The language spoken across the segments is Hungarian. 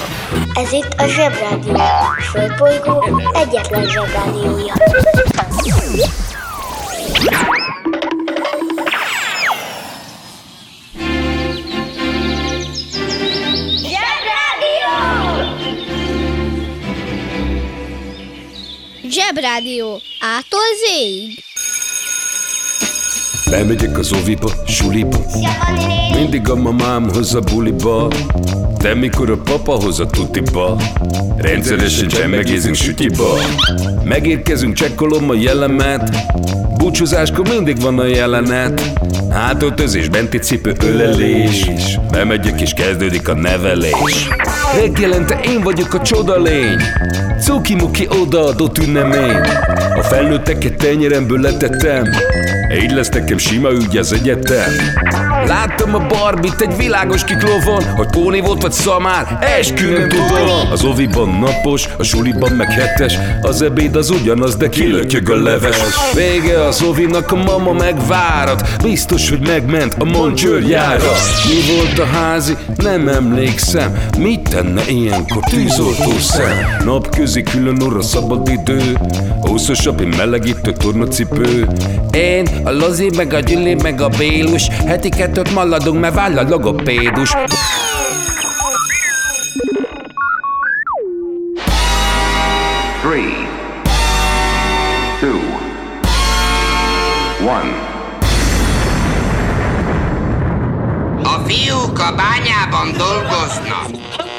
Ez itt a Zsebrádió, a Földbolygó egyetlen Zsebrádiója. Zsebrádió A-tól Z-ig. Bemegyek az oviba, suliba, mindig a mamám hoz a buliba, de mikor a papa hoz a tutiba, rendszeresen csemmegézünk sütiba. Megérkezünk, csekkolom a jellemet, búcsúzáskor mindig van a jelenet. Hátöltözés, benti cipő, ölelés, bemegyek és kezdődik a nevelés. Reggelente én vagyok a csodalény, cuki-muki odaadott ünnemény. A felnőtteket tenyeremből letettem, így lesz nekem sima ügy az egyetem. Láttam a Barbit egy világos kiklovon, hogy póni volt vagy szamár, eskü nem tudom. Az oviban napos, a suliban meg hetes, az ebéd az ugyanaz, de kilötyög a leves. Vége az ovinak, a mama megvárat, biztos, hogy megment a Moncsőrjára. Mi volt a házi? Nem emlékszem, mit tenne ilyenkor tűzoltó szem? Napközi külön orra szabadidő, húszosabb, én melegítő tornacipő. Én, a Lozi, meg a Gyüli, meg a Bélus, heti kettőt maladunk, mert váll a logopédus. 3, 2, 1. A fiúk a bányában dolgoznak.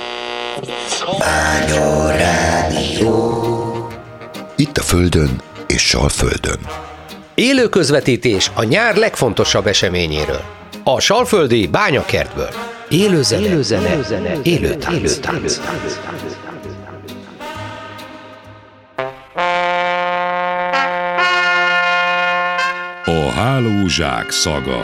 Bányarádió. Itt a Földön és Salföldön. Élő közvetítés a nyár legfontosabb eseményéről. A salföldi bányakertből. Élő zene, élő tánc. A hálózsák szaga.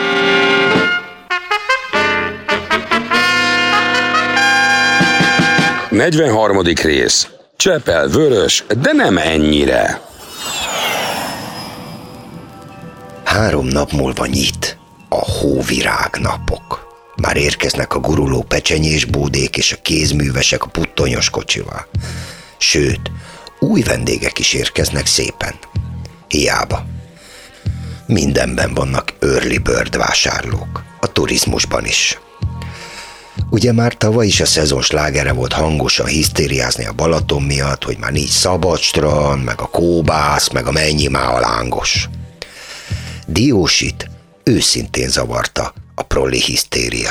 Negyvenharmadik rész. Csepel vörös, de nem ennyire. 3 nap múlva nyit a hóvirágnapok. Már érkeznek a guruló pecsenyés bódék és a kézművesek a puttonyos kocsival. Sőt, új vendégek is érkeznek szépen. Hiába. Mindenben vannak early bird vásárlók. A turizmusban is. Ugye már tavaly is a szezon slágere volt hangosan hisztériázni a Balaton miatt, hogy már nincs szabadstrand, meg a kóbász, meg a mennyi már a lángos. Diósit őszintén zavarta a proli hisztéria.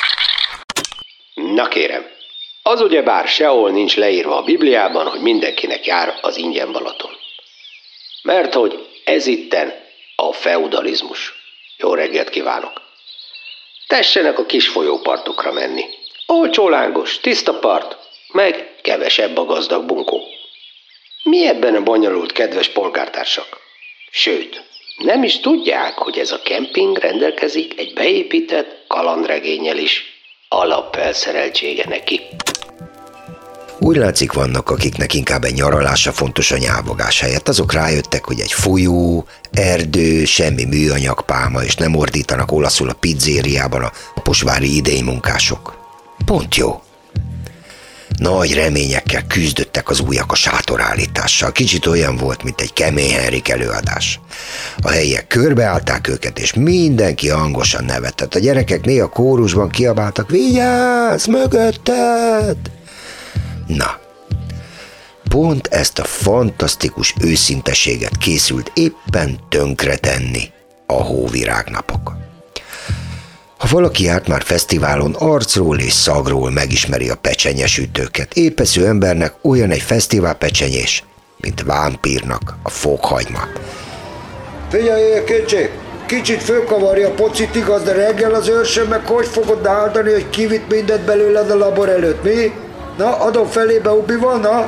Na kérem, az ugyebár sehol nincs leírva a Bibliában, hogy mindenkinek jár az ingyen Balaton. Mert hogy ez itten a feudalizmus. Jó reggelt kívánok! Tessenek a kis folyópartokra menni. Olcsó lángos, tiszta part, meg kevesebb a gazdag bunkó. Mi ebben a bonyolult, kedves polgártársak? Sőt, nem is tudják, hogy ez a kemping rendelkezik egy beépített kalandregénnyel is. Alapfelszereltsége neki. Úgy látszik, vannak, akiknek inkább egy nyaralása fontos a nyávogás helyett. Azok rájöttek, hogy egy folyó, erdő, semmi műanyag pálma, és nem ordítanak olaszul a pizzériában a posvári idénymunkások. Pont jó. Nagy reményekkel küzdöttek az újak a sátorállítással. Kicsit olyan volt, mint egy Kemény Henrik előadás. A helyiek körbeállták őket, és mindenki hangosan nevetett. A gyerekek néha kórusban kiabáltak: vigyázz, mögötted! Na, pont ezt a fantasztikus őszinteséget készült éppen tönkretenni a hóvirágnapok. Ha valaki járt már fesztiválon, arcról és szagról megismeri a pecsenyesütőket. Épesző embernek olyan egy fesztivál pecsenyés, mint vámpírnak a fokhagyma. Figyeljél, kicsi! Kicsit fölkavarja a pocit, igaz, de reggel az őrsön meg hogy fogod áldani, hogy kivitt mindent belőled a labor előtt, mi? Na, adom felébe, Ubival, na?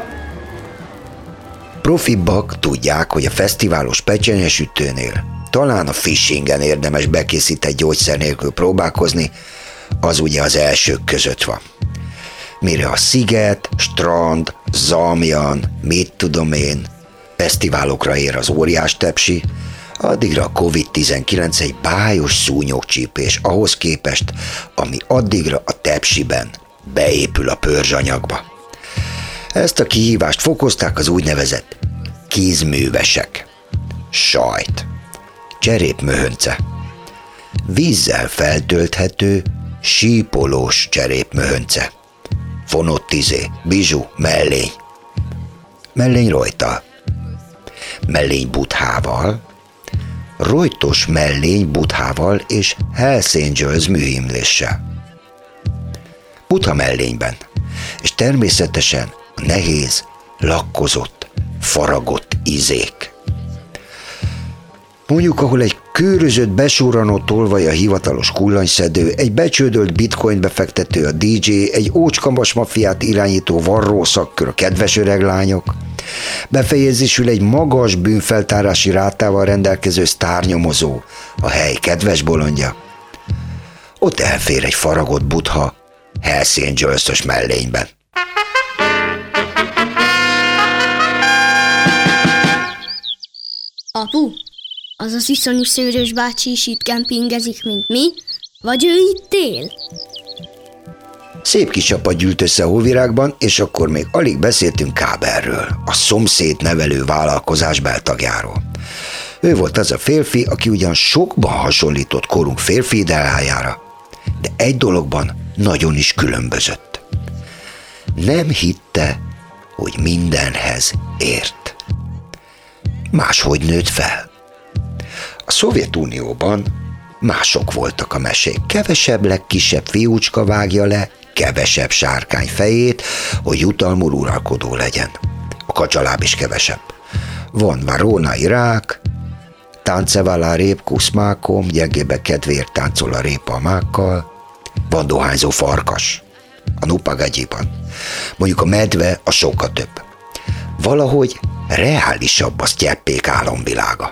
Profibbak tudják, hogy a fesztiválos pecsenyesütőnél talán a fishingen érdemes bekészített gyógyszer nélkül próbálkozni, az ugye az elsők között van. Mire a sziget, strand, zamjan, mit tudom én, fesztiválokra ér az óriás tepsi, addigra a Covid-19 egy bájos szúnyogcsípés ahhoz képest, ami addigra a tepsiben beépül a pörzsanyagba. Ezt a kihívást fokozták az úgynevezett kézművesek. Sajt, cserépmöhönce, vízzel feltölthető, sípolós cserépmöhönce, fonott bizsú, mellény, mellény rojttal, mellény buthával, rojtos mellény buthával és Hells Angels műhimléssel. Butha mellényben, és természetesen a nehéz, lakkozott, faragott izék. Mondjuk, ahol egy kőrözött, besurranó tolvaj a hivatalos kullanyszedő, egy becsődölt bitcoin befektető a DJ, egy ócskambas maffiát irányító varró szakkör a kedves öreg lányok, befejezésül egy magas bűnfeltárási rátával rendelkező sztárnyomozó, a hely kedves bolondja. Ott elfér egy faragott butha Hells Angels-ös mellényben. Apu, az az iszonyú szőrös bácsi is itt kempingezik, mint mi? Vagy ő itt él? Szép kis csapat gyűlt össze a Hóvirágban, és akkor még alig beszéltünk Kábelről, a szomszéd nevelő vállalkozás beltagjáról. Ő volt az a férfi, aki ugyan sokban hasonlított korunk férfi ideájára, de egy dologban nagyon is különbözött. Nem hitte, hogy mindenhez ért. Máshogy nőtt fel. A Szovjetunióban mások voltak a mesék. Kevesebb, legkisebb fiúcska vágja le kevesebb sárkány fejét, hogy jutalmul uralkodó legyen. A kacsaláb is kevesebb. Van varónai rák, táncevala répku s mákom, gyengébe kedvéért táncol a répa a mákkal. Van dohányzó farkas, a Nupagagyiban. Mondjuk a medve a sokkal több. Valahogy reálisabb a sztyeppék álomvilága.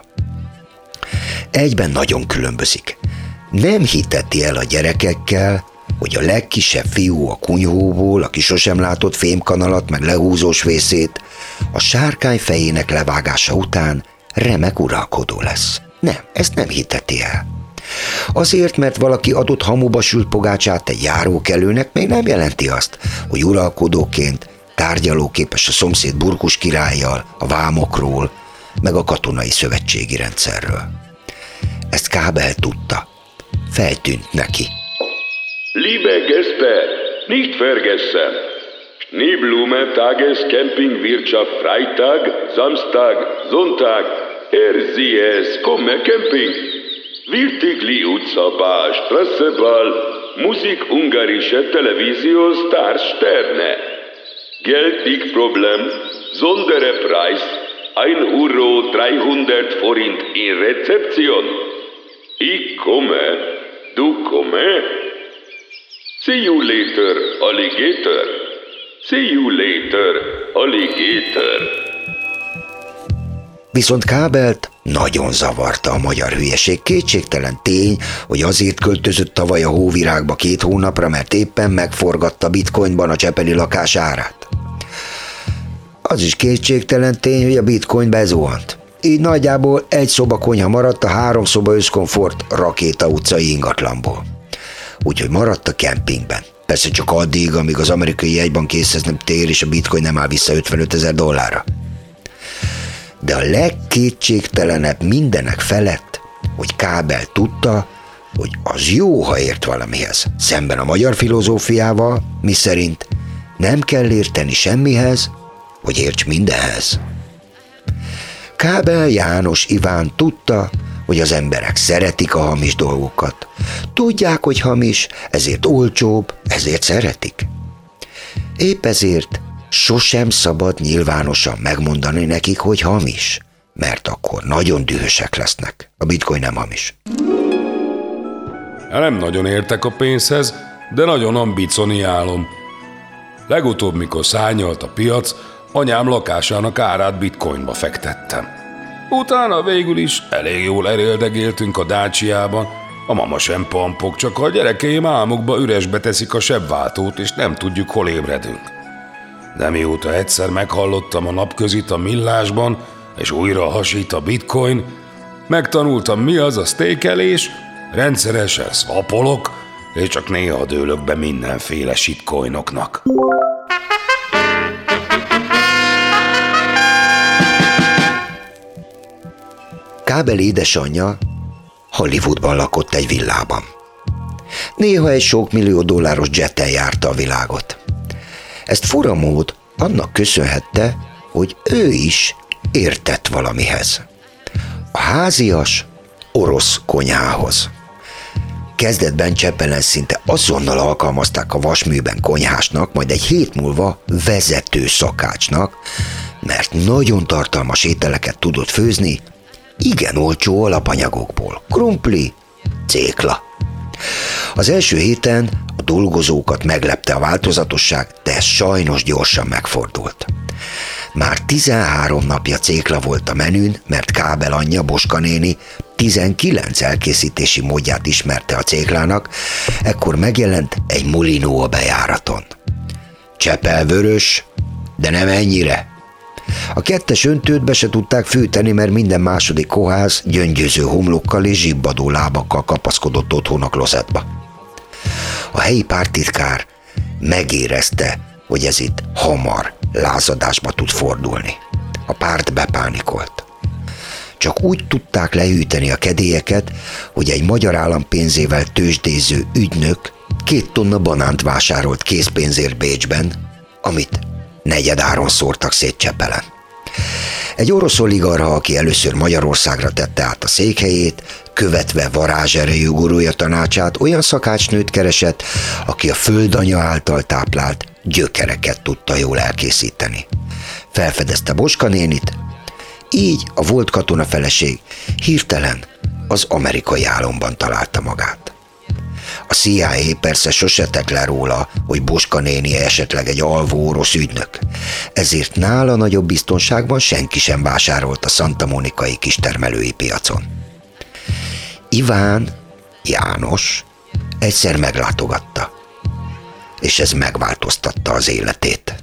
Egyben nagyon különbözik. Nem hiteti el a gyerekekkel, hogy a legkisebb fiú a kunyhóból, aki sosem látott fémkanalat meg lehúzós vészét, a sárkány fejének levágása után remek uralkodó lesz. Nem, ezt nem hiteti el. Azért, mert valaki adott hamuba sült pogácsát egy járókelőnek, még nem jelenti azt, hogy uralkodóként tárgyalóképes a szomszéd burkus királlyal, a vámokról, meg a katonai szövetségi rendszerről. Ezt Kábel tudta. Feltűnt neki. Liebe Gäste, nicht vergessen. Schneeblume Tages Campingwirtschaft Freitag, Samstag, Sonntag. Sie es, komme Camping. Wirtigli utca Bar, Strasseball, Musik ungarische Televisio Stars Sterne. Geld nicht Problem, Sonderpreis, 1,300 Forint in Rezeption. Ich komme, du komme. See you later, alligator. See you later, alligator. Viszont Kábelt nagyon zavarta a magyar hülyeség. Kétségtelen tény, hogy azért költözött tavaly a Hóvirágba 2 hónapra, mert éppen megforgatta bitcoinban a csepeli lakás árát. Az is kétségtelen tény, hogy a bitcoin bezuhant. Így nagyjából 1 szoba konyha maradt a 3 szoba összkomfort Rakéta utcai ingatlanból. Úgyhogy maradt a kempingben. Persze csak addig, amíg az amerikai jegybank észhez nem tér, és a bitcoin nem áll vissza $55,000. De a legkétségtelenebb mindenek felett, hogy Kábel tudta, hogy az jó, ha ért valamihez. Szemben a magyar filozófiával, miszerint nem kell érteni semmihez, hogy érts mindenhez. Kábel János Iván tudta, hogy az emberek szeretik a hamis dolgokat. Tudják, hogy hamis, ezért olcsóbb, ezért szeretik. Épp ezért sosem szabad nyilvánosan megmondani nekik, hogy hamis, mert akkor nagyon dühösek lesznek. A bitcoin nem hamis. Nem nagyon értek a pénzhez, de nagyon ambicioniálom. Legutóbb, mikor szárnyalt a piac, anyám lakásának árát bitcoinba fektettem. Utána végül is elég jól eléldegéltünk a Daciában, a mama sem pampog, csak a gyerekeim álmukba üresbe teszik a sebváltót, és nem tudjuk, hol ébredünk. De mióta egyszer meghallottam a napközit a millásban, és újra hasít a bitcoin, megtanultam, mi az a stékelés, rendszeresen swapolok, Én csak néha dőlök be mindenféle shitcoinoknak. Kábel édesanyja Hollywoodban lakott egy villában. Néha egy sok millió dolláros jettel járta a világot. Ezt fura mód annak köszönhette, hogy ő is értett valamihez. A házias orosz konyhához. Kezdetben Csepelen szinte azonnal alkalmazták a vasműben konyhásnak, majd egy hét múlva vezető szakácsnak, mert nagyon tartalmas ételeket tudott főzni, igen olcsó alapanyagokból, krumpli, cékla. Az első héten a dolgozókat meglepte a változatosság, de ez sajnos gyorsan megfordult. Már 13 napja cékla volt a menün, mert Kábel anyja, Boska néni 19 elkészítési módját ismerte a céklának, ekkor megjelent egy mulinó a bejáraton. Csepel vörös, de nem ennyire. A 2-es öntőt be se tudták fűteni, mert minden második kohász gyöngyöző homlokkal és zsibbadó lábakkal kapaszkodott otthon a klozetba. A helyi pártitkár megérezte, hogy ez itt hamar lázadásba tud fordulni. A párt bepánikolt. Csak úgy tudták lehűteni a kedélyeket, hogy egy magyar állam pénzével tőzsdéző ügynök 2 tonna banánt vásárolt készpénzért Bécsben, amit negyedáron szórtak szét Csepelen. Egy orosz oligarcha, aki először Magyarországra tette át a székhelyét, követve varázserejű gurúja tanácsát, olyan szakácsnőt keresett, aki a földanya által táplált gyökereket tudta jól elkészíteni. Felfedezte Boska nénit, így a volt katonafeleség hirtelen az amerikai álomban találta magát. A CIA persze sose tett le róla, hogy Boska néni esetleg egy alvó orosz ügynök, ezért nála nagyobb biztonságban senki sem vásárolt a Santa Monikai kistermelői piacon. Iván János egyszer meglátogatta, és ez megváltoztatta az életét.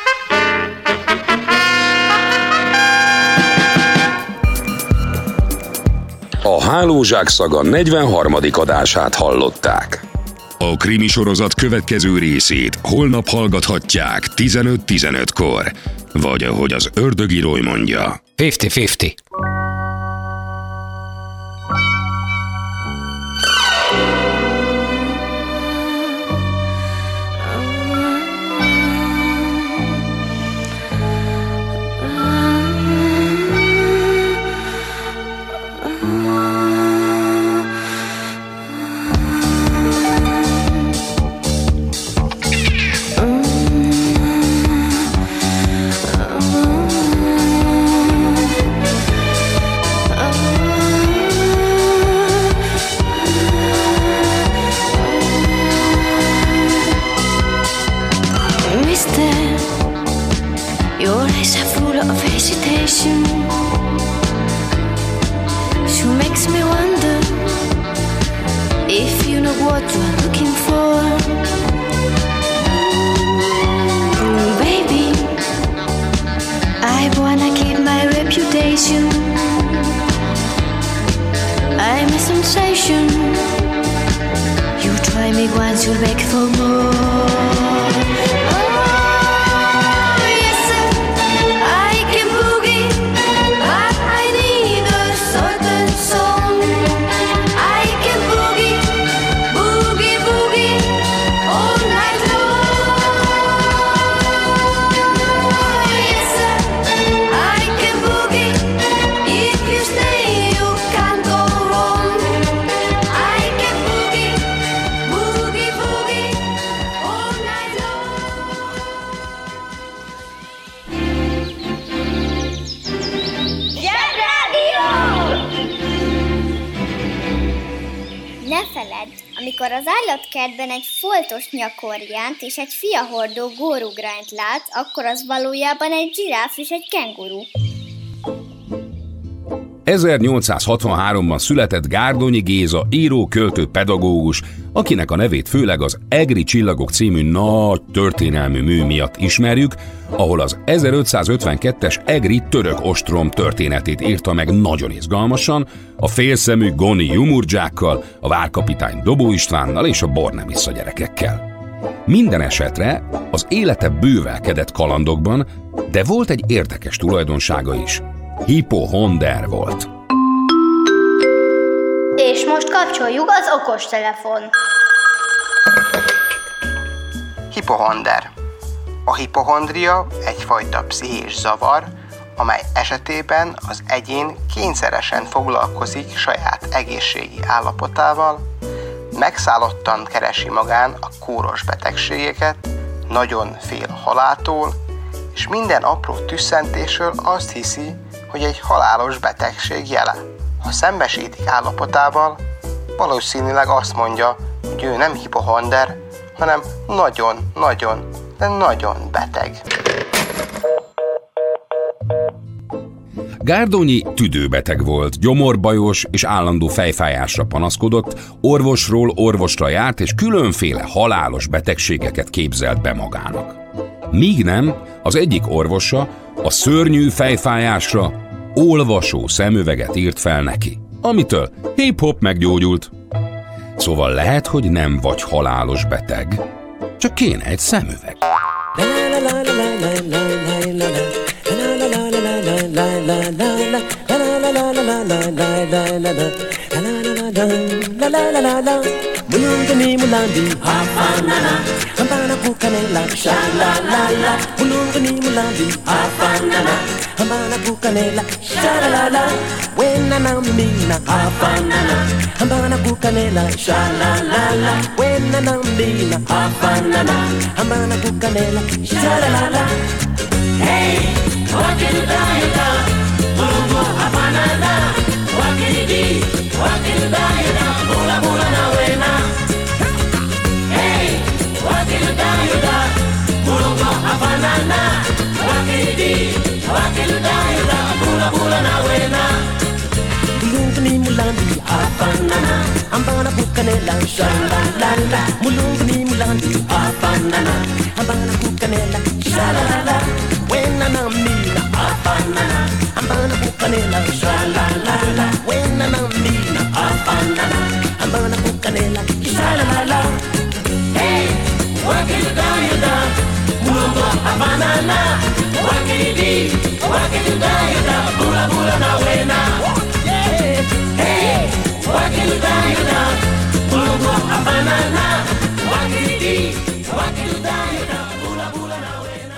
A Hálózsák szaga 43. adását hallották. A krimisorozat következő részét holnap hallgathatják 15:15-kor, vagy ahogy az ördögírói mondja, 50-50. Amikor az állatkertben egy foltos nyakorjánt és egy fiahordó górugrányt lát, akkor az valójában egy zsiráf és egy kenguru. 1863-ban született Gárdonyi Géza író, költő, pedagógus, akinek a nevét főleg az Egri Csillagok című nagy történelmű mű miatt ismerjük, ahol az 1552-es egri török ostrom történetét írta meg nagyon izgalmasan, a félszemű Goni Jumurdzsákkal, a várkapitány Dobó Istvánnal és a Bornemisza gyerekekkel. Minden esetre az élete bővelkedett kalandokban, de volt egy érdekes tulajdonsága is. Hipohonder volt. És most kapcsoljuk az okostelefon. Hipohonder. A hipohondria egyfajta pszichés zavar, amely esetében az egyén kényszeresen foglalkozik saját egészségi állapotával, megszállottan keresi magán a kóros betegségeket, nagyon fél a haláltól, és minden apró tüsszentésről azt hiszi, hogy egy halálos betegség jele. Ha szembesítik állapotával, valószínűleg azt mondja, hogy ő nem hipohonder, hanem nagyon, de nagyon beteg. Gárdonyi tüdőbeteg volt, gyomorbajos és állandó fejfájásra panaszkodott, orvosról orvosra járt és különféle halálos betegségeket képzelt be magának. Míg nem, az egyik orvosa a szörnyű fejfájásra olvasó szemüveget írt fel neki, amitől hip-hop meggyógyult. Szóval lehet, hogy nem vagy halálos beteg, csak kéne egy szemüveg. Mulungani mulandi hafanana hambana kukanela shalalala mulungani mulandi hafanana hambana kukanela shalalala wenana mina hafanana hambana kukanela shalalala wenana mina hafanana hambana kukanela shalalala. Hey, wakidayada mulungu hafanana wakidi wakidayada mula mula na wena. Hey, wakidayada mulungu hafanana wakidi wakidayada mula mula na wena. Mulungani mulandi hafanana ambana kukanela shalalala mulungani mulandi hafanana ambana kukanela shalalala wenana mina hafanana ambana kukanela shalalala wenana mina hafanana ambana kukanela shalalala. Hey, wakidayada mulungu hafanana wakidi wakidayada mula mula na wena. Hey, wakidayada mulungu hafanana wakidi wakidayada mula mula na wena.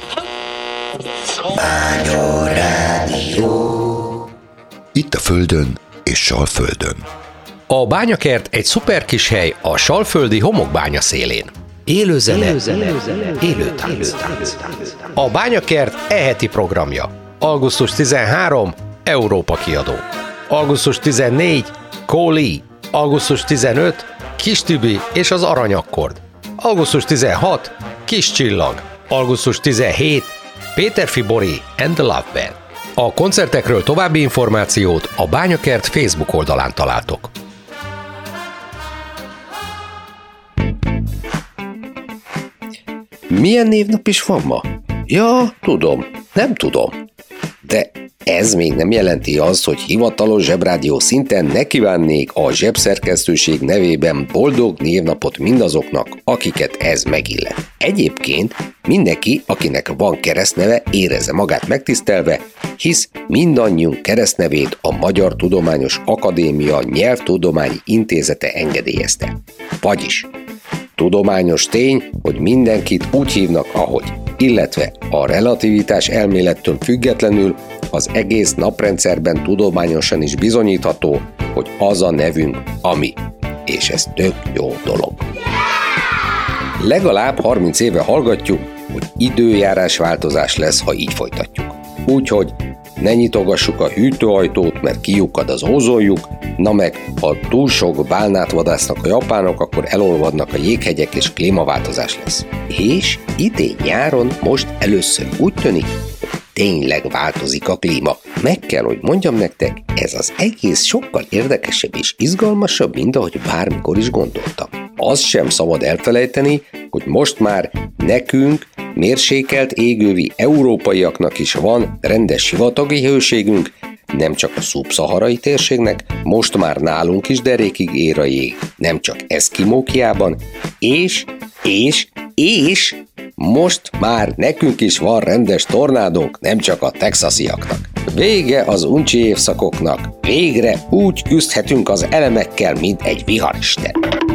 Bányarádió. Itt a Földön és Salföldön. A bányakert egy szuper kis hely a salföldi homokbánya szélén. Élő zene, élő tánc. A bányakert e-heti programja. Augusztus 13, Európa kiadó. Augusztus 14, Kóli. Augusztus 15, Kis Tübi és az Aranyakkord. Augusztus 16, Kis Csillag. Augusztus 17, Péter Bori and the Love Band. A koncertekről további információt a Bányakert Facebook oldalán találtok. Milyen névnap is van ma? Ja, tudom, nem tudom. De ez még nem jelenti azt, hogy hivatalos zsebrádió szinten ne kívánnék a zsebszerkesztőség nevében boldog névnapot mindazoknak, akiket ez megillet. Egyébként mindenki, akinek van keresztneve, érezze magát megtisztelve, hisz mindannyiunk keresztnevét a Magyar Tudományos Akadémia Nyelvtudományi Intézete engedélyezte. Vagyis tudományos tény, hogy mindenkit úgy hívnak, ahogy, illetve a relativitás elmélettől függetlenül az egész naprendszerben tudományosan is bizonyítható, hogy az a nevünk, ami. És ez tök jó dolog. Legalább 30 éve hallgatjuk, hogy időjárás változás lesz, ha így folytatjuk. Úgyhogy ne nyitogassuk a hűtőajtót, mert kiukkad az ózonjuk, na meg, ha túl sok bálnát vadásznak a japánok, akkor elolvadnak a jéghegyek és klímaváltozás lesz. És idén nyáron most először úgy tűnik, hogy tényleg változik a klíma. Meg kell, hogy mondjam nektek, ez az egész sokkal érdekesebb és izgalmasabb, mint ahogy bármikor is gondoltam. Azt sem szabad elfelejteni, hogy most már nekünk, mérsékelt égővi európaiaknak is van rendes sivatagi hőségünk, nem csak a szubszaharai térségnek, most már nálunk is derékig ér a jég, nem csak Eszkimókiában, és most már nekünk is van rendes tornádónk, nem csak a texasiaknak. Vége az uncsi évszakoknak, végre úgy küzdhetünk az elemekkel, mint egy viharisten.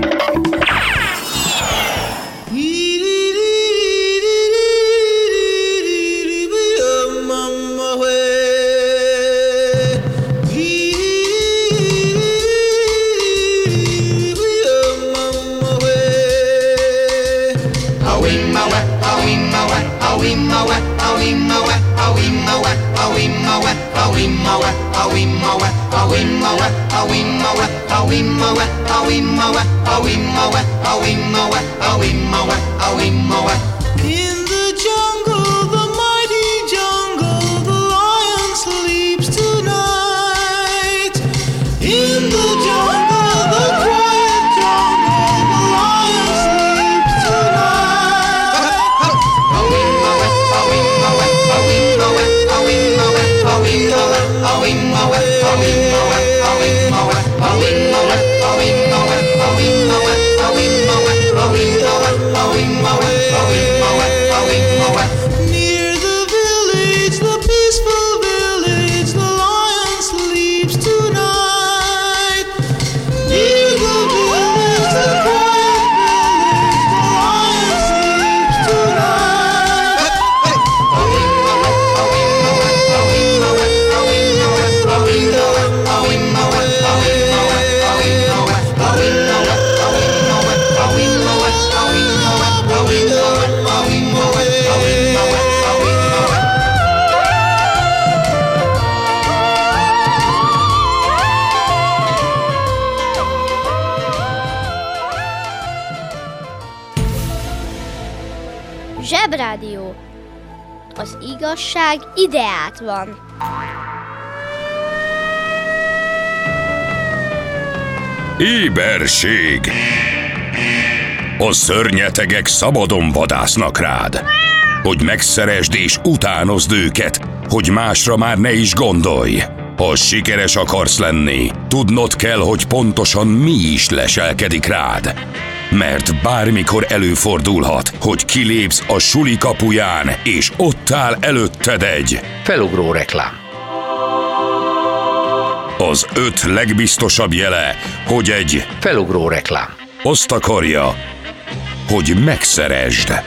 In the jungle, the mighty jungle, the lion sleeps tonight. In the jungle, the quiet jungle, the lion sleeps tonight. Near the village, the peaceful village, the lion sleeps tonight. Near the village, the quiet village, the lion sleeps tonight. Zsebrádió. Az igazság ideát van. Éberség! A szörnyetegek szabadon vadásznak rád, hogy megszeresd és utánozd őket, hogy másra már ne is gondolj. Ha sikeres akarsz lenni, tudnod kell, hogy pontosan mi is leselkedik rád. Mert bármikor előfordulhat, hogy kilépsz a suli kapuján, és ott áll előtted egy felugró reklám. Az 5 legbiztosabb jele, hogy egy felugró reklám azt akarja, hogy megszeresd.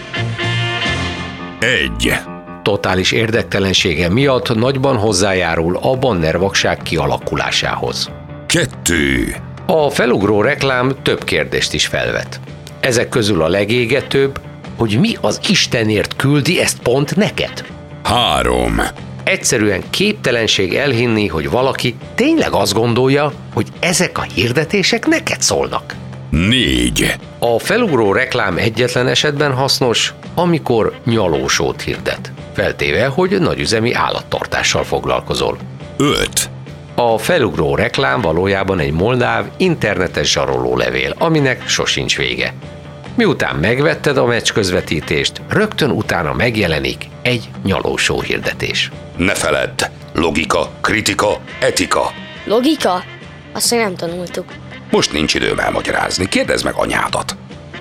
1. Totális érdektelensége miatt nagyban hozzájárul a bannervakság kialakulásához. 2. A felugró reklám több kérdést is felvet. Ezek közül a legégetőbb, hogy mi az Istenért küldi ezt pont neked? 3. Egyszerűen képtelenség elhinni, hogy valaki tényleg azt gondolja, hogy ezek a hirdetések neked szólnak. 4. A felugró reklám egyetlen esetben hasznos, amikor nyalósót hirdet. Feltéve, hogy nagyüzemi állattartással foglalkozol. 5. A felugró reklám valójában egy moldáv internetes zsarolólevél, aminek sosincs vége. Miután megvetted a meccs közvetítést, rögtön utána megjelenik egy nyalósó hirdetés. Ne feledd! Logika, kritika, etika. Logika? Azt még nem tanultuk. Most nincs időm elmagyarázni, kérdezd meg anyádat.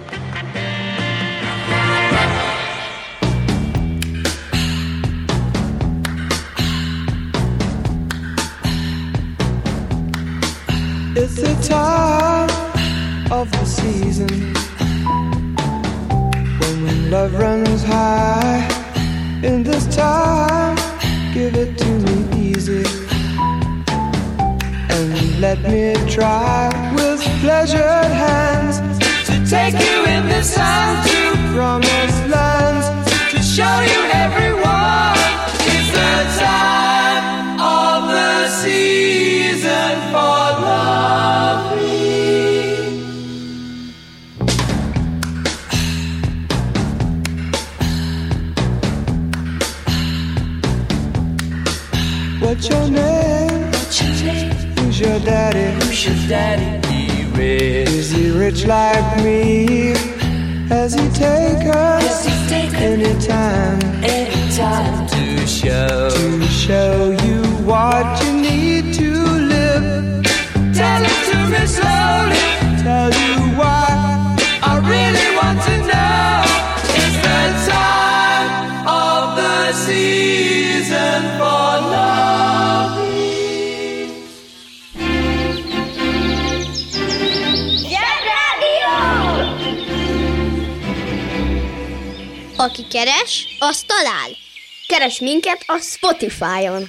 It's the time of the season when love runs high. In this time, give it to me easy and let me try with pleasured hands to take you in this time to promised lands, to show you everyone. It's the time of the season for loving. What's your name? Who's your daddy? Is he rich like me? Has he take us anytime to show you what you need to live? Tell it to me slowly. Tell you why I really want to know. It's the time of the season for love. Zsebrádió! Aki keres, az talál. Keres minket a Spotify-on.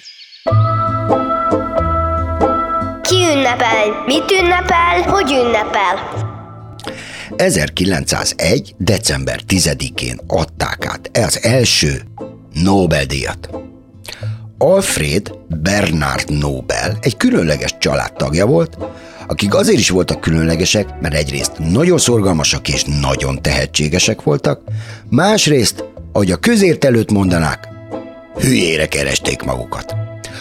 Ki ünnepel? Mit ünnepel? Hogy ünnepel? 1901. december 10-én adták át az első Nobel-díjat. Alfred Bernard Nobel egy különleges családtagja volt, akik azért is voltak különlegesek, mert egyrészt nagyon szorgalmasak és nagyon tehetségesek voltak, másrészt, ahogy a közért előtt mondanák, hülyére keresték magukat.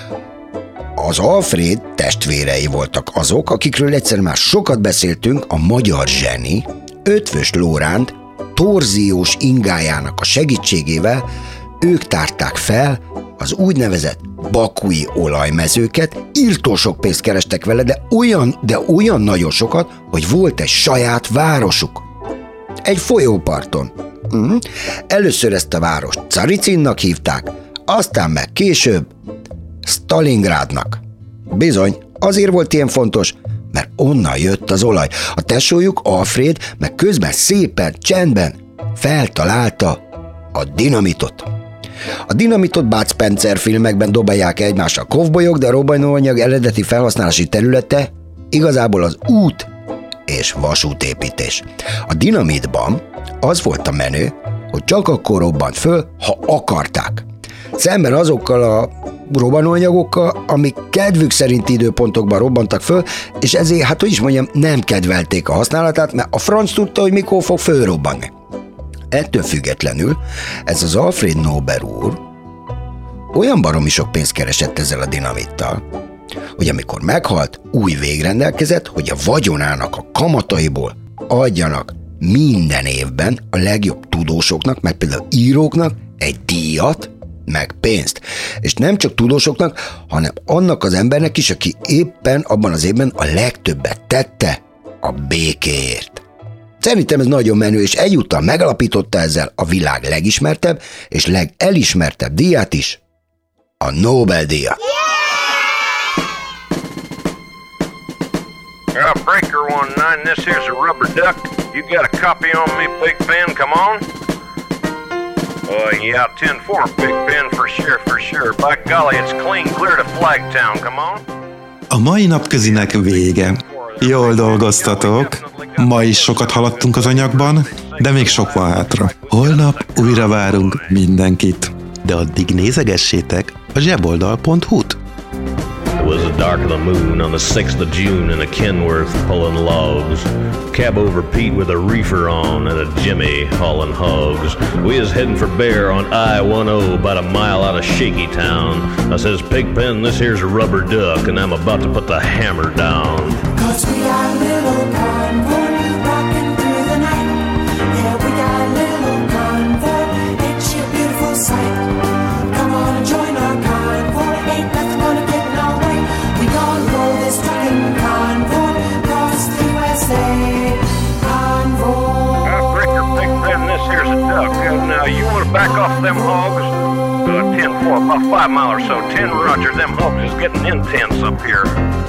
Az Alfred testvérei voltak azok, akikről egyszer már sokat beszéltünk, a magyar zseni, Eötvös Lóránt torziós ingájának a segítségével ők tárták fel az úgynevezett bakui olajmezőket, írtó sok pénzt kerestek vele, de olyan nagyon sokat, hogy volt egy saját városuk. Egy folyóparton. Először ezt a várost Caricinnak hívták, aztán meg később Stalingrádnak. Bizony, azért volt ilyen fontos, mert onnan jött az olaj. A tesójuk Alfred meg közben szépen, csendben feltalálta a dinamitot. A dinamitot Bud Spencer filmekben dobálják egymásra kovbolyok, de a robbanóanyag eredeti felhasználási területe igazából az út és vasútépítés. A dinamitban az volt a menő, hogy csak akkor robbant föl, ha akarták. Szemben azokkal a robbanóanyagokkal, amik kedvük szerinti időpontokban robbantak föl, és ezért, hát hogy is mondjam, nem kedvelték a használatát, mert a franc tudta, hogy mikor fog fölrobbanni. Ettől függetlenül ez az Alfred Nobel úr olyan baromi sok pénzt keresett ezzel a dinamittal, hogy amikor meghalt, új végrendelkezett, hogy a vagyonának a kamataiból adjanak minden évben a legjobb tudósoknak, meg például íróknak egy díjat, meg pénzt. És nem csak tudósoknak, hanem annak az embernek is, aki éppen abban az évben a legtöbbet tette a békéért. Szerintem ez nagyon menő, és egyúttal megalapította ezzel a világ legismertebb és legelismertebb díját is, a Nobel-díjat. Breaker 19, this here's a rubber duck. You got a copy on me, Big Ben, come on? Yeah, 10-4, Big Ben, for sure. By golly, it's clean clear to Flagtown, come on? A mai napközinek vége. Jól dolgoztatok. Ma is sokat haladtunk az anyagban, de még sok van hátra. Holnap újra várunk mindenkit. De addig nézegessétek a zseboldal.hu-t. It was the dark of the moon on the 6th of June in a Kenworth pulling logs. Cab over Pete with a reefer on and a Jimmy hauling hogs. We was heading for Bear on I-10 about a mile out of Shaky Town. I says, Pigpen, this here's a rubber duck and I'm about to put the hammer down. 'Cause we got a little convoy rocking through the night. Yeah, we got a little convoy, it's a beautiful sight. Come on and join our convoy, ain't nothing gonna get in our way. We gonna roll this trucking convoy across the USA. Convoy. Breaker, Pigpen, this here's a duck. Now, you want to back off them hogs? 10-4, about 5 mile or so. 10 Roger, them hogs is getting intense up here.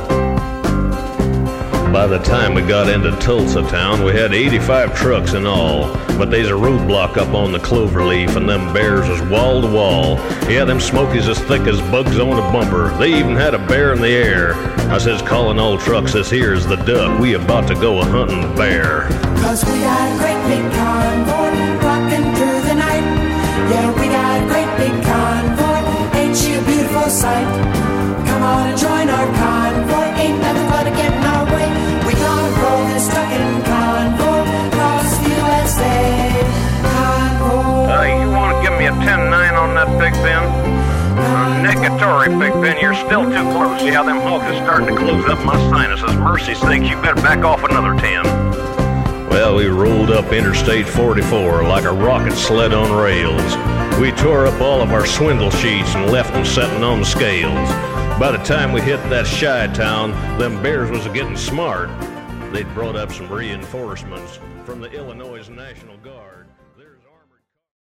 By the time we got into Tulsa town, we had 85 trucks in all. But there's a roadblock up on the Cloverleaf, and them bears was wall to wall. Yeah, them smokies as thick as bugs on a bumper. They even had a bear in the air. I says, calling all trucks, this here's the duck. We about to go a-hunting bear. 'Cause we got a great big convoy rocking through the night. Yeah, we got a great big convoy. Ain't she a beautiful sight? Come on and join our convoy. Ain't nothing but to get in our way. We gonna roll this trucking convoy across the USA. Convoy. You want to give me a 10-9 on that, Big Ben? Negatory, Pigpen, you're still too close. Yeah, them hogs are starting to close up my sinuses. Mercy's sake, you better back off another 10. Well, we rolled up Interstate 44 like a rocket sled on rails. We tore up all of our swindle sheets and left them setting on the scales. By the time we hit that shy town, them bears was getting smart. They'd brought up some reinforcements from the Illinois National Guard.